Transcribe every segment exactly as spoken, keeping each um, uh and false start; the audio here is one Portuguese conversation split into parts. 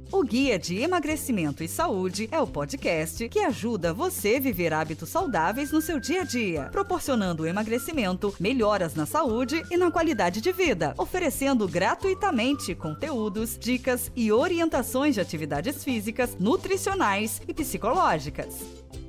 O Guia de Emagrecimento e Saúde é o podcast que ajuda você a viver hábitos saudáveis no seu dia a dia, proporcionando emagrecimento, melhoras na saúde e na qualidade de vida, oferecendo gratuitamente conteúdos, dicas e orientações de atividades físicas, nutricionais e psicológicas.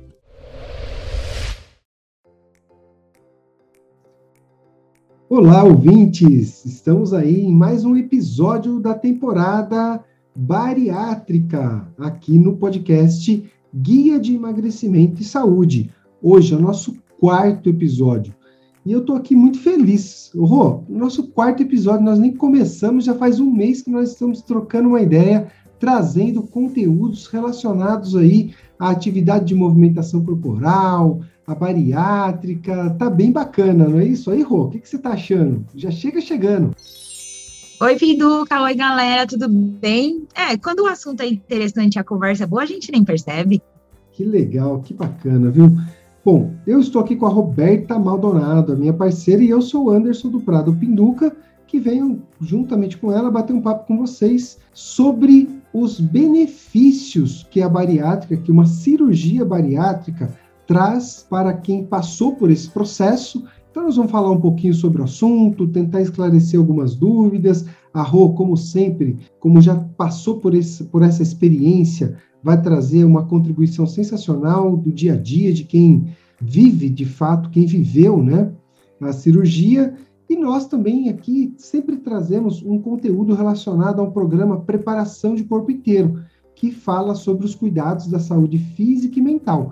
Olá, ouvintes! Estamos aí em mais um episódio da temporada bariátrica, aqui no podcast Guia de Emagrecimento e Saúde. Hoje é o nosso quarto episódio. E eu estou aqui muito feliz. Rô, nosso quarto episódio, nós nem começamos, já faz um mês que nós estamos trocando uma ideia, trazendo conteúdos relacionados aí à atividade de movimentação corporal, a bariátrica. Tá bem bacana, não é isso aí, Rô? O que, que você tá achando? Já chega chegando. Oi, Pinduca. Oi, galera, tudo bem? É, quando o assunto é interessante e a conversa é boa, a gente nem percebe. Que legal, que bacana, viu? Bom, eu estou aqui com a Roberta Maldonado, a minha parceira, e eu sou o Anderson do Prado Pinduca, que venho, juntamente com ela, bater um papo com vocês sobre os benefícios que a bariátrica, que uma cirurgia bariátrica traz para quem passou por esse processo. Então, nós vamos falar um pouquinho sobre o assunto, tentar esclarecer algumas dúvidas. A Rô, como sempre, como já passou por, esse, por essa experiência, vai trazer uma contribuição sensacional do dia a dia de quem vive, de fato, quem viveu, né, a cirurgia. E nós também aqui sempre trazemos um conteúdo relacionado ao programa Preparação de Corpo Inteiro, que fala sobre os cuidados da saúde física e mental,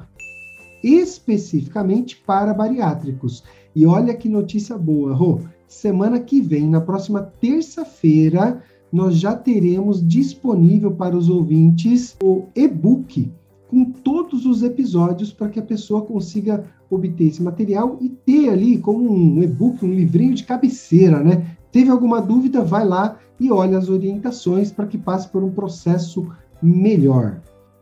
especificamente para bariátricos. E olha que notícia boa, Rô. Semana que vem, na próxima terça-feira, nós já teremos disponível para os ouvintes o e-book com todos os episódios para que a pessoa consiga obter esse material e ter ali como um e-book, um livrinho de cabeceira, né? Teve alguma dúvida? Vai lá e olha as orientações para que passe por um processo melhor.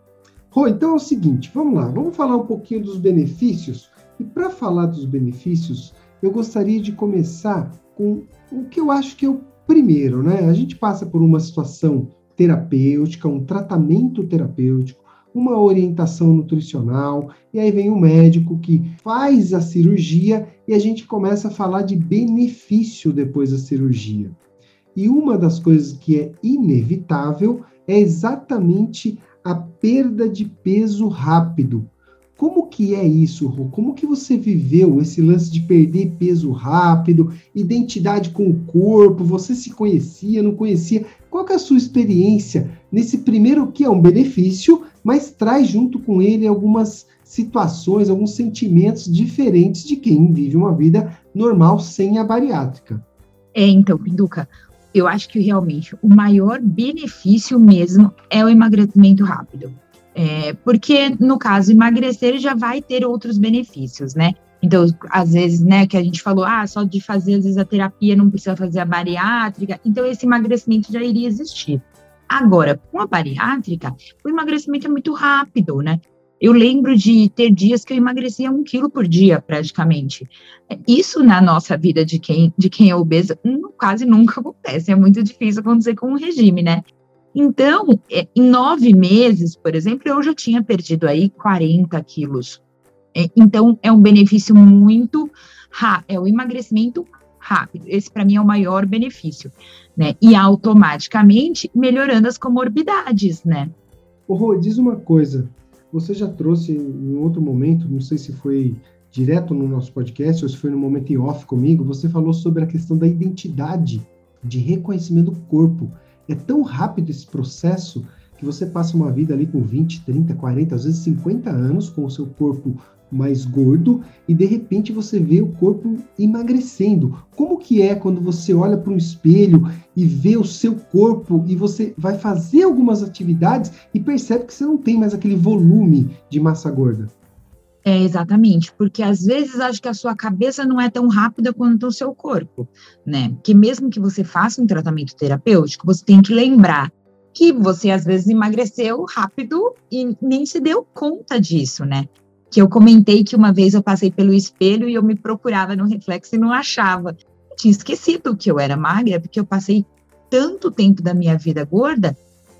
Rô, então é o seguinte, vamos lá, vamos falar um pouquinho dos benefícios. E para falar dos benefícios, eu gostaria de começar com o que eu acho que é o primeiro, né? A gente passa por uma situação terapêutica, um tratamento terapêutico, uma orientação nutricional, e aí vem o médico que faz a cirurgia e a gente começa a falar de benefício depois da cirurgia. E uma das coisas que é inevitável é exatamente a perda de peso rápido. Como que é isso, Rô? Como que você viveu esse lance de perder peso rápido, identidade com o corpo, você se conhecia, não conhecia? Qual que é a sua experiência nesse primeiro, que é um benefício, mas traz junto com ele algumas situações, alguns sentimentos diferentes de quem vive uma vida normal sem a bariátrica? É, então, Pinduca, eu acho que realmente o maior benefício mesmo é o emagrecimento rápido. É, porque, no caso, emagrecer já vai ter outros benefícios, né? Então, às vezes, né, que a gente falou, ah, só de fazer, às vezes, a terapia, não precisa fazer a bariátrica, então esse emagrecimento já iria existir. Agora, com a bariátrica, o emagrecimento é muito rápido, né? Eu lembro de ter dias que eu emagrecia um quilo por dia, praticamente. Isso, na nossa vida de quem, de quem é obeso, quase nunca acontece, é muito difícil acontecer com um regime, né? Então, em nove meses, por exemplo, eu já tinha perdido aí quarenta quilos. Então, é um benefício muito rápido, é o emagrecimento rápido. Esse, para mim, é o maior benefício, né? E automaticamente melhorando as comorbidades, né? Ô, Rô, diz uma coisa. Você já trouxe em outro momento, não sei se foi direto no nosso podcast ou se foi no momento em off comigo, você falou sobre a questão da identidade, de reconhecimento do corpo. É tão rápido esse processo que você passa uma vida ali com vinte, trinta, quarenta, às vezes cinquenta anos com o seu corpo mais gordo e de repente você vê o corpo emagrecendo. Como que é quando você olha para um espelho e vê o seu corpo e você vai fazer algumas atividades e percebe que você não tem mais aquele volume de massa gorda? É, exatamente, porque às vezes acho que a sua cabeça não é tão rápida quanto o seu corpo, né? Porque mesmo que você faça um tratamento terapêutico, você tem que lembrar que você às vezes emagreceu rápido e nem se deu conta disso, né? Que eu comentei que uma vez eu passei pelo espelho e eu me procurava no reflexo e não achava. Eu tinha esquecido que eu era magra, porque eu passei tanto tempo da minha vida gorda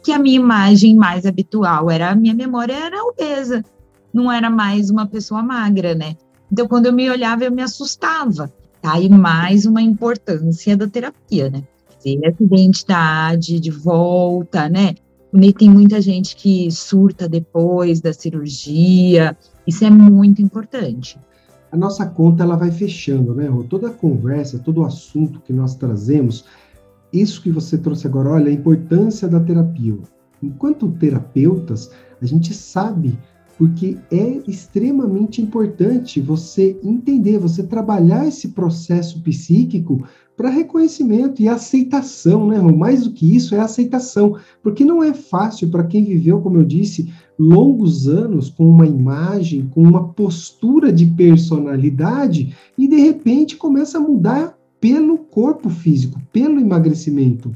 que a minha imagem mais habitual era, a minha memória era obesa, não era mais uma pessoa magra, né? Então, quando eu me olhava, eu me assustava. Tá aí mais uma importância da terapia, né? Ter essa identidade de volta, né? Tem muita gente que surta depois da cirurgia, isso é muito importante. A nossa conta, ela vai fechando, né? Toda a conversa, todo o assunto que nós trazemos, isso que você trouxe agora, olha, a importância da terapia. Enquanto terapeutas, a gente sabe, porque é extremamente importante você entender, você trabalhar esse processo psíquico para reconhecimento e aceitação, né? Mais do que isso, é aceitação, porque não é fácil para quem viveu, como eu disse, longos anos com uma imagem, com uma postura de personalidade e, de repente, começa a mudar pelo corpo físico, pelo emagrecimento.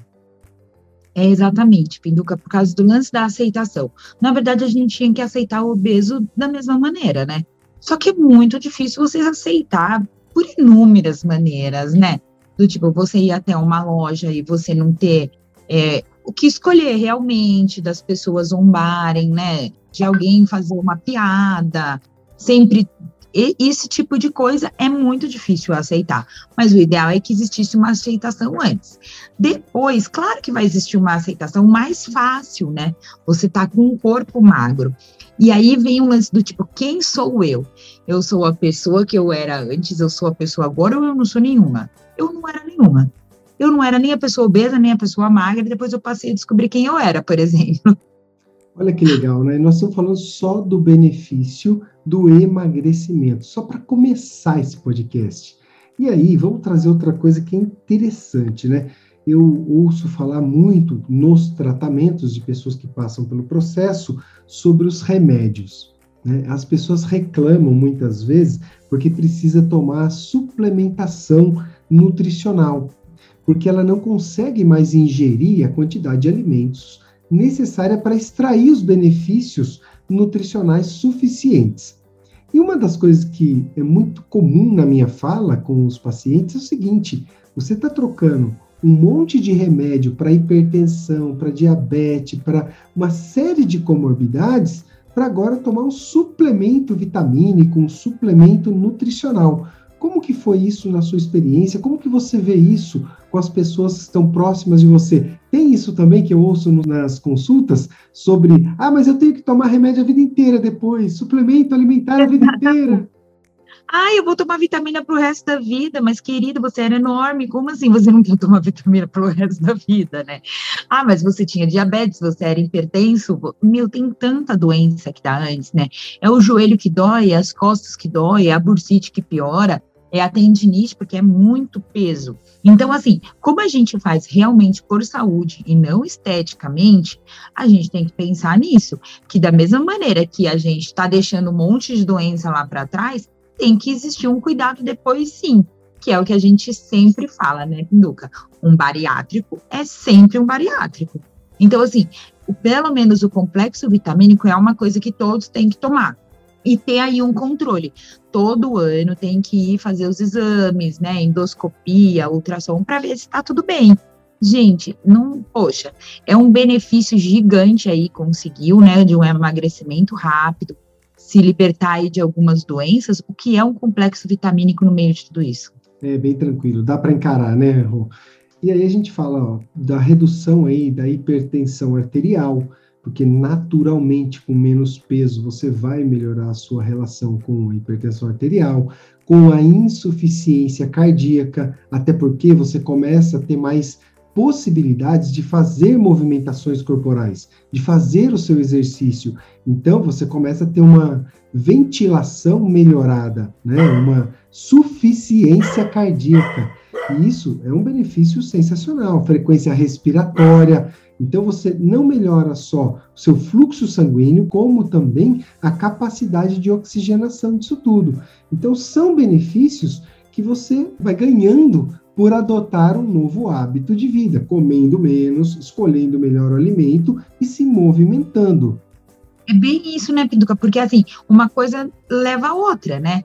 É exatamente, Pinduca, por causa do lance da aceitação. Na verdade, a gente tinha que aceitar o obeso da mesma maneira, né? Só que é muito difícil você aceitar por inúmeras maneiras, né? Do tipo, você ir até uma loja e você não ter é, o que escolher realmente, das pessoas zombarem, né? De alguém fazer uma piada, sempre... E esse tipo de coisa é muito difícil aceitar, mas o ideal é que existisse uma aceitação antes. Depois, claro que vai existir uma aceitação mais fácil, né? Você tá com um corpo magro. E aí vem um lance do tipo, quem sou eu? Eu sou a pessoa que eu era antes, eu sou a pessoa agora ou eu não sou nenhuma? Eu não era nenhuma. Eu não era nem a pessoa obesa, nem a pessoa magra, e depois eu passei a descobrir quem eu era, por exemplo. Olha que legal, né? Nós estamos falando só do benefício do emagrecimento, só para começar esse podcast. E aí, vamos trazer outra coisa que é interessante, né? Eu ouço falar muito nos tratamentos de pessoas que passam pelo processo sobre os remédios, né? As pessoas reclamam muitas vezes porque precisa tomar suplementação nutricional, porque ela não consegue mais ingerir a quantidade de alimentos necessária para extrair os benefícios nutricionais suficientes. E uma das coisas que é muito comum na minha fala com os pacientes é o seguinte: você está trocando um monte de remédio para hipertensão, para diabetes, para uma série de comorbidades, para agora tomar um suplemento vitamínico, um suplemento nutricional. Como que foi isso na sua experiência? Como que você vê isso com as pessoas que estão próximas de você? Tem isso também que eu ouço nas consultas sobre, ah, mas eu tenho que tomar remédio a vida inteira depois, suplemento alimentar a vida inteira. Ah, eu vou tomar vitamina pro resto da vida, mas querido, você era enorme, como assim você não quer tomar vitamina pro resto da vida, né? Ah, mas você tinha diabetes, você era hipertenso, meu, tem tanta doença que dá antes, né? É o joelho que dói, é as costas que dói, é a bursite que piora, é a tendinite, porque é muito peso. Então, assim, como a gente faz realmente por saúde e não esteticamente, a gente tem que pensar nisso, que da mesma maneira que a gente está deixando um monte de doença lá para trás, tem que existir um cuidado depois sim, que é o que a gente sempre fala, né, Pinduca? Um bariátrico é sempre um bariátrico. Então, assim, o, pelo menos o complexo vitamínico é uma coisa que todos têm que tomar. E ter aí um controle. Todo ano tem que ir fazer os exames, né, endoscopia, ultrassom, para ver se está tudo bem. Gente, não, poxa, é um benefício gigante aí, conseguiu, né, de um emagrecimento rápido, se libertar aí de algumas doenças. O que é um complexo vitamínico no meio de tudo isso? É bem tranquilo, dá para encarar, né, Rô? E aí a gente fala, ó, da redução aí da hipertensão arterial, porque naturalmente com menos peso você vai melhorar a sua relação com a hipertensão arterial, com a insuficiência cardíaca, até porque você começa a ter mais possibilidades de fazer movimentações corporais, de fazer o seu exercício. Então, você começa a ter uma ventilação melhorada, né? Uma suficiência cardíaca. E isso é um benefício sensacional. Frequência respiratória. Então, você não melhora só o seu fluxo sanguíneo, como também a capacidade de oxigenação disso tudo. Então, são benefícios que você vai ganhando por adotar um novo hábito de vida, comendo menos, escolhendo melhor o alimento e se movimentando. É bem isso, né, Pinduca? Porque, assim, uma coisa leva a outra, né?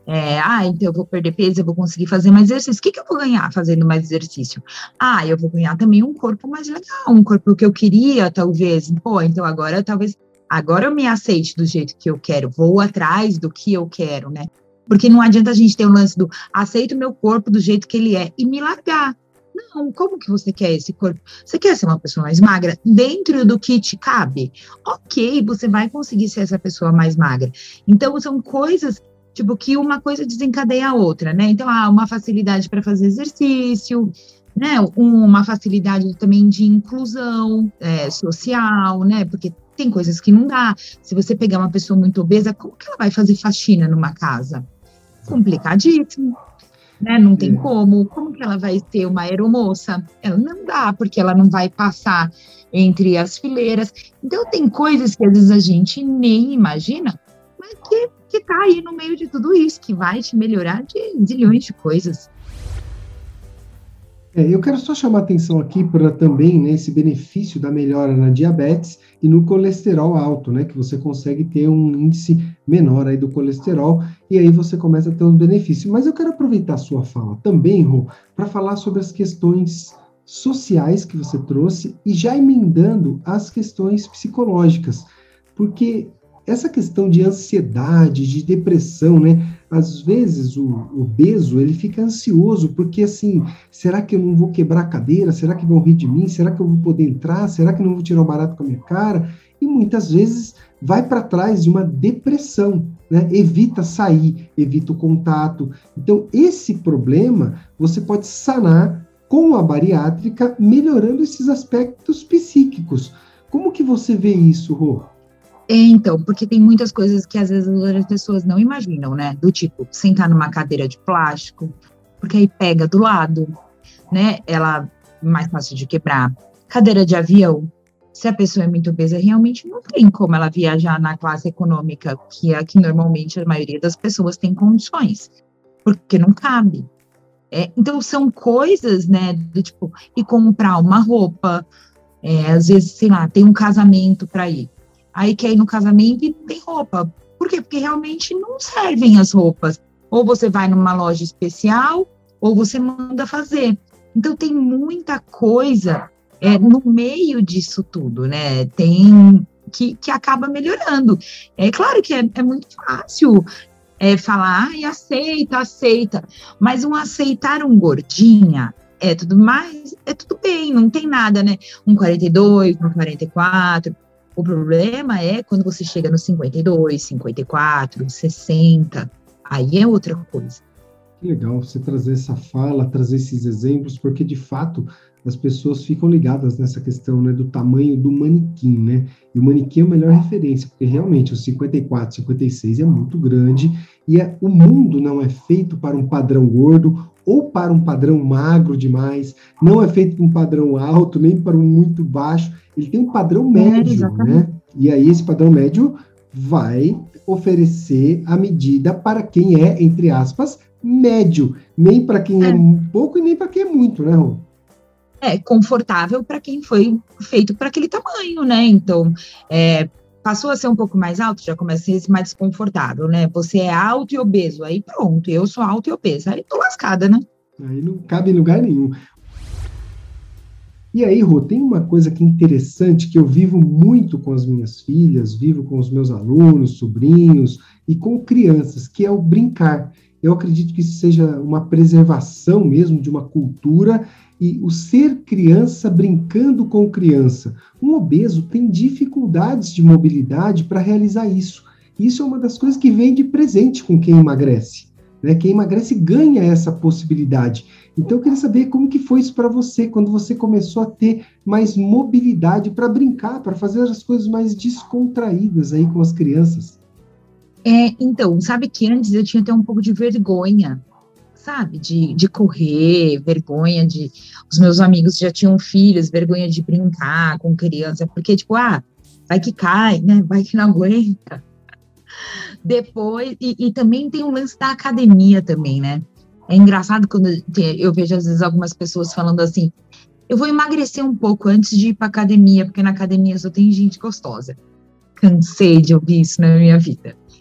É, ah, então eu vou perder peso, eu vou conseguir fazer mais exercício. O que, que eu vou ganhar fazendo mais exercício? Ah, eu vou ganhar também um corpo mais legal, um corpo que eu queria, talvez. Pô, então agora talvez, agora eu me aceite do jeito que eu quero, vou atrás do que eu quero, né? Porque não adianta a gente ter o lance do aceito meu corpo do jeito que ele é e me largar. Não, como que você quer esse corpo? Você quer ser uma pessoa mais magra dentro do que te cabe? Ok, você vai conseguir ser essa pessoa mais magra. Então, são coisas, tipo, que uma coisa desencadeia a outra, né? Então, há uma facilidade para fazer exercício, né? Uma facilidade também de inclusão é, social, né? Porque tem coisas que não dá. Se você pegar uma pessoa muito obesa, como que ela vai fazer faxina numa casa? Complicadíssimo. Né? Não tem como, como que ela vai ser uma aeromoça? Ela não dá, porque ela não vai passar entre as fileiras. Então, tem coisas que às vezes a gente nem imagina, mas que, que tá aí no meio de tudo isso, que vai te melhorar de zilhões de coisas. É, eu quero só chamar atenção aqui para também, né, esse benefício da melhora na diabetes e no colesterol alto, né, que você consegue ter um índice menor aí do colesterol e aí você começa a ter um benefício. Mas eu quero aproveitar a sua fala também, Rô, para falar sobre as questões sociais que você trouxe e já emendando as questões psicológicas, porque essa questão de ansiedade, de depressão, né? Às vezes o obeso, ele fica ansioso, porque assim, será que eu não vou quebrar a cadeira? Será que vão rir de mim? Será que eu vou poder entrar? Será que eu não vou tirar o barato com a minha cara? E muitas vezes vai para trás de uma depressão, né? Evita sair, evita o contato. Então, esse problema você pode sanar com a bariátrica, melhorando esses aspectos psíquicos. Como que você vê isso, Rô? Então, porque tem muitas coisas que às vezes as pessoas não imaginam, né? Do tipo, sentar numa cadeira de plástico, porque aí pega do lado, né? Ela é mais fácil de quebrar. Cadeira de avião, se a pessoa é muito obesa, realmente não tem como ela viajar na classe econômica, que é a que normalmente a maioria das pessoas tem condições, porque não cabe. É, então, são coisas, né? Do tipo, e comprar uma roupa, é, às vezes, sei lá, tem um casamento para ir. Aí quer ir no casamento e não tem roupa. Por quê? Porque realmente não servem as roupas. Ou você vai numa loja especial, ou você manda fazer. Então, tem muita coisa é, no meio disso tudo, né? Tem que, que acaba melhorando. É claro que é, é muito fácil é, falar, ai, aceita, aceita. Mas um aceitar um gordinha é tudo mais, é tudo bem, não tem nada, né? Um quarenta e dois, um quarenta e quatro... O problema é quando você chega no cinquenta e dois, cinquenta e quatro, sessenta, aí é outra coisa. Que legal você trazer essa fala, trazer esses exemplos, porque de fato as pessoas ficam ligadas nessa questão, né, do tamanho do manequim, né? E o manequim é a melhor referência, porque realmente o cinquenta e quatro, cinquenta e seis é muito grande e é, o mundo não é feito para um padrão gordo ou para um padrão magro demais, não é feito para um padrão alto, nem para um muito baixo, ele tem um padrão médio, é, né? E aí esse padrão médio vai oferecer a medida para quem é, entre aspas, médio, nem para quem é, é pouco e nem para quem é muito, né, Rô? É confortável para quem foi feito para aquele tamanho, né? Então, é, passou a ser um pouco mais alto, já começa a ser mais desconfortável, né? Você é alto e obeso, aí pronto, eu sou alto e obesa, aí tô lascada, né? Aí não cabe em lugar nenhum. E aí, Rô, tem uma coisa que é interessante, que eu vivo muito com as minhas filhas, vivo com os meus alunos, sobrinhos e com crianças, que é o brincar. Eu acredito que isso seja uma preservação mesmo de uma cultura e o ser criança brincando com criança. Um obeso tem dificuldades de mobilidade para realizar isso. Isso é uma das coisas que vem de presente com quem emagrece, né? Quem emagrece ganha essa possibilidade. Então, eu queria saber como que foi isso para você, quando você começou a ter mais mobilidade para brincar, para fazer as coisas mais descontraídas aí com as crianças. É, então, sabe que antes eu tinha até um pouco de vergonha, sabe, de, de correr, vergonha de... Os meus amigos já tinham filhos, vergonha de brincar com criança, porque, tipo, ah, vai que cai, né, vai que não aguenta. Depois, e, e também tem o lance da academia também, né? É engraçado quando eu vejo, às vezes, algumas pessoas falando assim, eu vou emagrecer um pouco antes de ir pra academia, porque na academia só tem gente gostosa. Cansei de ouvir isso na minha vida.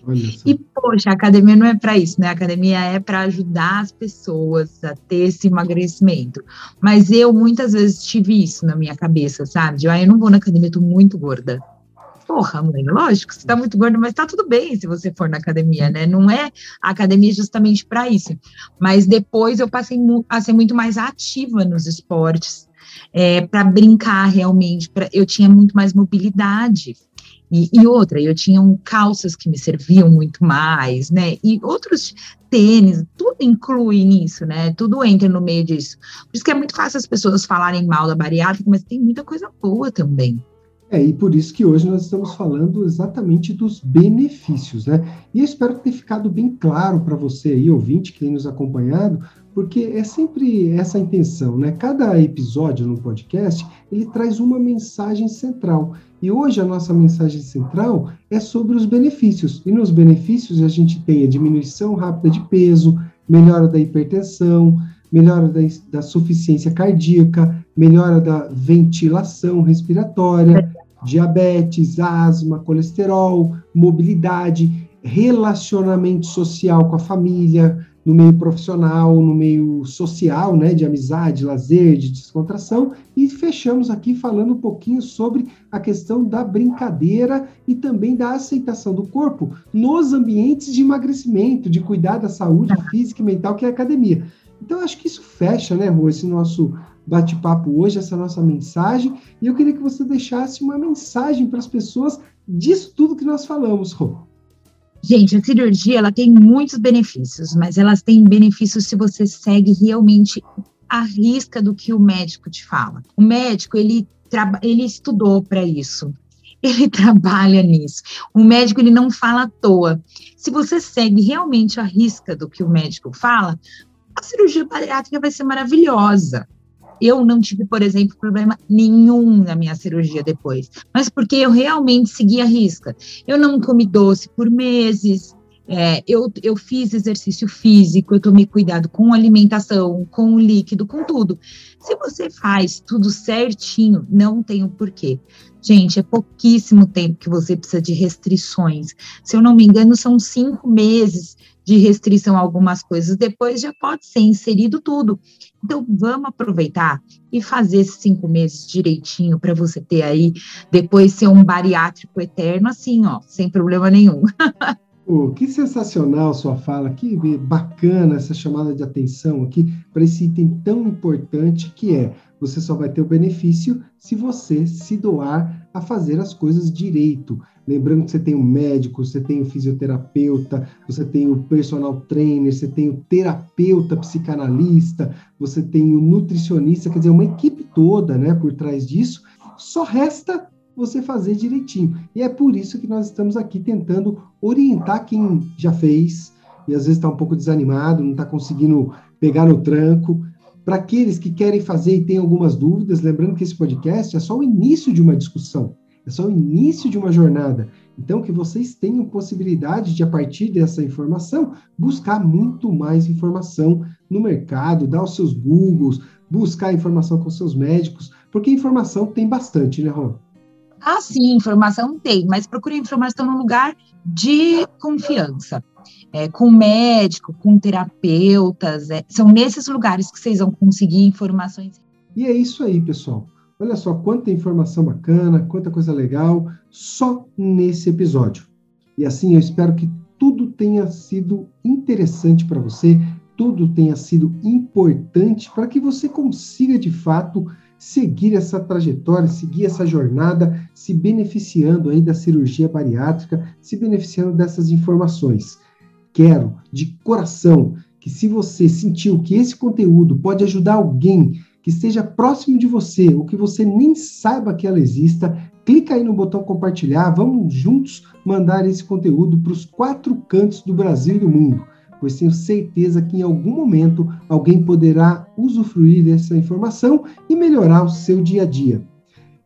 Olha só. E, poxa, a academia não é para isso, né? A academia é para ajudar as pessoas a ter esse emagrecimento. Mas eu, muitas vezes, tive isso na minha cabeça, sabe? De, ah, eu não vou na academia, eu tô muito gorda. Porra, mãe, lógico, você tá muito gorda, mas tá tudo bem se você for na academia, né? Não é a academia justamente para isso. Mas depois eu passei a ser muito mais ativa nos esportes, é, para brincar realmente. Pra, eu tinha muito mais mobilidade. E, e outra, eu tinha um, calças que me serviam muito mais, né? E outros tênis, tudo inclui nisso, né? Tudo entra no meio disso. Por isso que é muito fácil as pessoas falarem mal da bariátrica, mas tem muita coisa boa também. É, e por isso que hoje nós estamos falando exatamente dos benefícios, né? E eu espero ter ficado bem claro para você aí, ouvinte, que tem nos acompanhado, porque é sempre essa a intenção, né? Cada episódio no podcast, ele traz uma mensagem central. E hoje a nossa mensagem central é sobre os benefícios. E nos benefícios a gente tem a diminuição rápida de peso, melhora da hipertensão, melhora da, da suficiência cardíaca, melhora da ventilação respiratória, diabetes, asma, colesterol, mobilidade, relacionamento social com a família, no meio profissional, no meio social, né, de amizade, lazer, de descontração, e fechamos aqui falando um pouquinho sobre a questão da brincadeira e também da aceitação do corpo nos ambientes de emagrecimento, de cuidar da saúde física e mental, que é a academia. Então, acho que isso fecha, né, Rô, esse nosso bate-papo hoje, essa nossa mensagem, e eu queria que você deixasse uma mensagem para as pessoas disso tudo que nós falamos, Rô. Gente, a cirurgia, ela tem muitos benefícios, mas elas têm benefícios se você segue realmente a risca do que o médico te fala. O médico, ele, traba- ele estudou para isso. Ele trabalha nisso. O médico, ele não fala à toa. Se você segue realmente a risca do que o médico fala, a cirurgia bariátrica vai ser maravilhosa. Eu não tive, por exemplo, problema nenhum na minha cirurgia depois, mas porque eu realmente segui a risca. Eu não comi doce por meses, é, eu, eu fiz exercício físico, eu tomei cuidado com alimentação, com o líquido, com tudo. Se você faz tudo certinho, não tem o porquê. Gente, é pouquíssimo tempo que você precisa de restrições. Se eu não me engano, são cinco meses de restrição a algumas coisas. Depois já pode ser inserido tudo. Então, vamos aproveitar e fazer esses cinco meses direitinho para você ter aí, depois ser um bariátrico eterno, assim, ó, sem problema nenhum. Oh, que sensacional sua fala, que bacana essa chamada de atenção aqui para esse item tão importante que é, você só vai ter o benefício se você se doar a fazer as coisas direito. Lembrando que você tem o médico, você tem o fisioterapeuta, você tem o personal trainer, você tem o terapeuta psicanalista, você tem o nutricionista, quer dizer, uma equipe toda, né, por trás disso. Só resta você fazer direitinho. E é por isso que nós estamos aqui tentando orientar quem já fez e às vezes está um pouco desanimado, não está conseguindo pegar no tranco. Para aqueles que querem fazer e têm algumas dúvidas, lembrando que esse podcast é só o início de uma discussão, é só o início de uma jornada. Então, que vocês tenham possibilidade de, a partir dessa informação, buscar muito mais informação no mercado, dar os seus Googles, buscar informação com seus médicos, porque informação tem bastante, né, Rô? Ah, sim, informação tem, mas procure informação num lugar de confiança. É, com médico, com terapeutas, é, são nesses lugares que vocês vão conseguir informações. E é isso aí, pessoal. Olha só quanta informação bacana, quanta coisa legal, só nesse episódio. E assim, eu espero que tudo tenha sido interessante para você, tudo tenha sido importante para que você consiga, de fato, seguir essa trajetória, seguir essa jornada, se beneficiando aí da cirurgia bariátrica, se beneficiando dessas informações. Quero, de coração, que se você sentiu que esse conteúdo pode ajudar alguém que esteja próximo de você, ou que você nem saiba que ela exista, clica aí no botão compartilhar, vamos juntos mandar esse conteúdo para os quatro cantos do Brasil e do mundo, pois tenho certeza que em algum momento alguém poderá usufruir dessa informação e melhorar o seu dia a dia.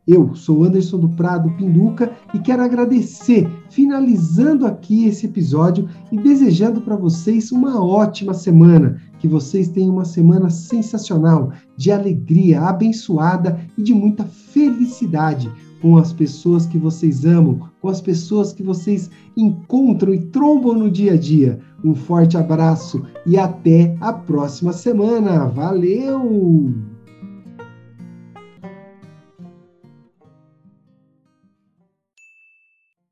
Eu sou Anderson do Prado Pinduca e quero agradecer, finalizando aqui esse episódio e desejando para vocês uma ótima semana, que vocês tenham uma semana sensacional, de alegria, abençoada e de muita felicidade com as pessoas que vocês amam, com as pessoas que vocês encontram e trombam no dia a dia. Um forte abraço e até a próxima semana. Valeu!